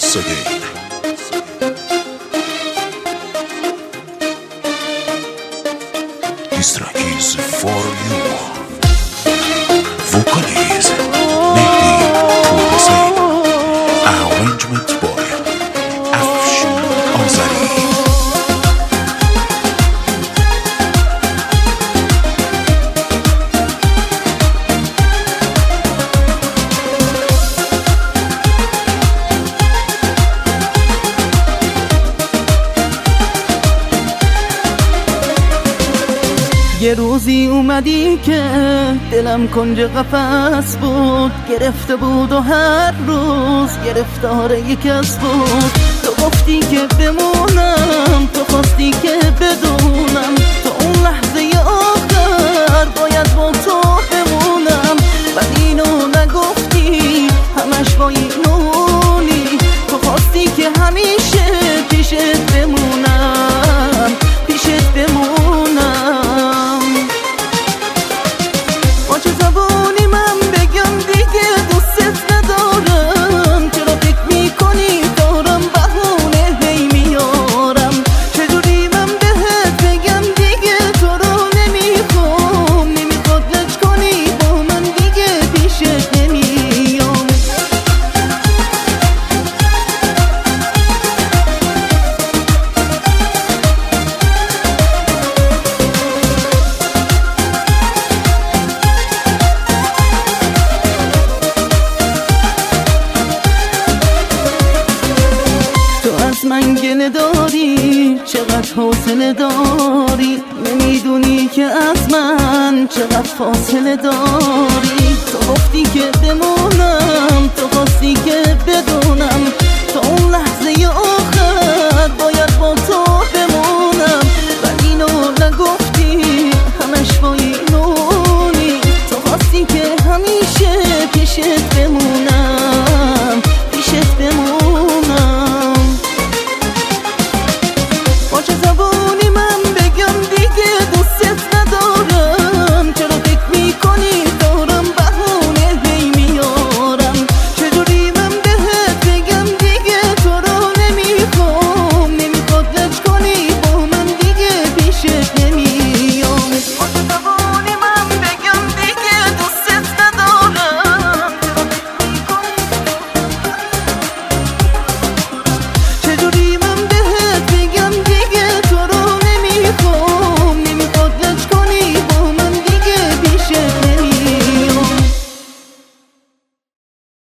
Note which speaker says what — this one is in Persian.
Speaker 1: again. This track is for you. Vocal is Mehdi Hussein. Arrangement by Afshin Azari.
Speaker 2: یه روزی اومدی که دلم کنج قفس بود، گرفته بود و هر روز گرفتار یک کس بود. تو گفتی که بمونم، تو خواستی که بدونم، تو اون لحظه آخر باید با تو بمونم. ولی اینو نگفتی، همش با اینونی. تو خواستی که همیشه پیشت بمونم، پیشت بمونم. من گله داری، چقدر حوصله داری، نمیدونی که از من چقدر فاصله داری. تو گفتی که بمونم، تو خواستی که بدونم، تو اون